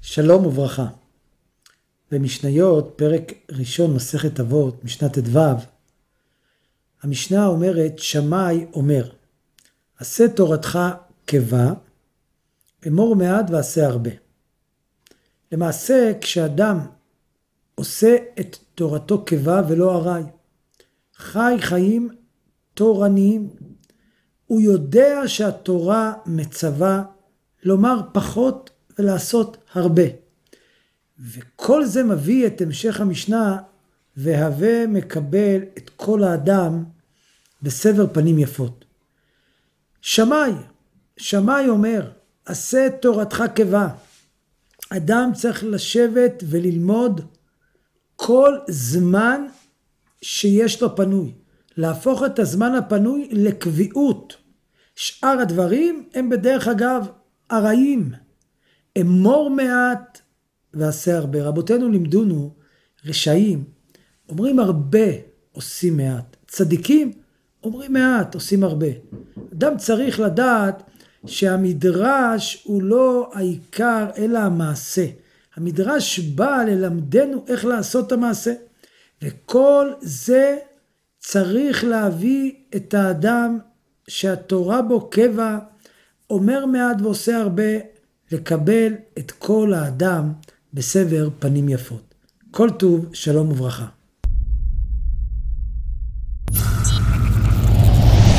שלום וברכה. במשניות, פרק ראשון מסכת אבות, משנה ט"ו, המשנה אומרת, שמאי אומר, עשה תורתך קבע, אמור מעט ועשה הרבה. למעשה, כשאדם עושה את תורתו קבע ולא ארעי, חי חיים תורניים, הוא יודע שהתורה מצווה לומר פחות ולעשות הרבה. וכל זה מביא את המשך המשנה, והווה מקבל את כל האדם בסבר פנים יפות. שמאי אומר, עשה תורתך קבע. אדם צריך לשבת וללמוד כל זמן שיש לו פנוי. להפוך את הזמן הפנוי לקביעות. שאר הדברים הם בדרך אגב ארעיים. אמור מעט ועשה הרבה. רבותינו לימדונו, רשעים, אומרים הרבה, עושים מעט. צדיקים, אומרים מעט, עושים הרבה. אדם צריך לדעת שהמדרש הוא לא העיקר, אלא המעשה. המדרש בא ללמדנו איך לעשות את המעשה. וכל זה צריך להביא את האדם שהתורה בו קבע, אומר מעט ועושה הרבה, לקבל את כל האדם בסבר פנים יפות. כל טוב, שלום וברכה.